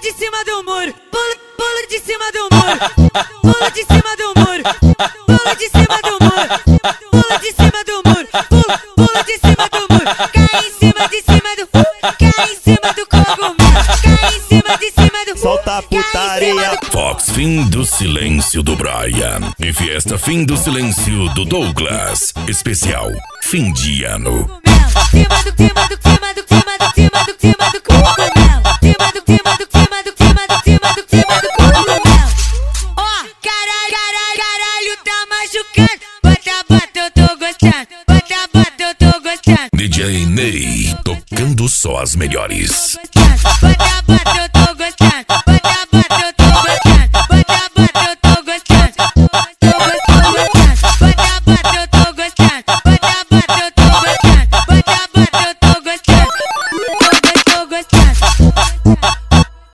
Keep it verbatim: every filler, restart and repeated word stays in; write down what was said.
de cima do muro, pula, pula de cima do muro, pula de cima do muro, pula de cima do muro, pula de cima do muro, pula, pula de cima do muro, cai em cima de cima do, cai em cima do cogumelo, cai em cima de cima do, solta a putaria. Fox, fim do silêncio do Brian e Fiesta, fim do silêncio do Douglas. Especial fim de ano. Cima do, cima do, cima do, cima do, cima do, cima do cogumelo, cima do, cima do, cima do, cima do, cima do, cima do cogumelo. Ó, caralho, caralho, caralho, tá machucando. Bota, bota, eu tô gostando. Bota, bota, eu tô gostando. D J Ney, tocando só as melhores.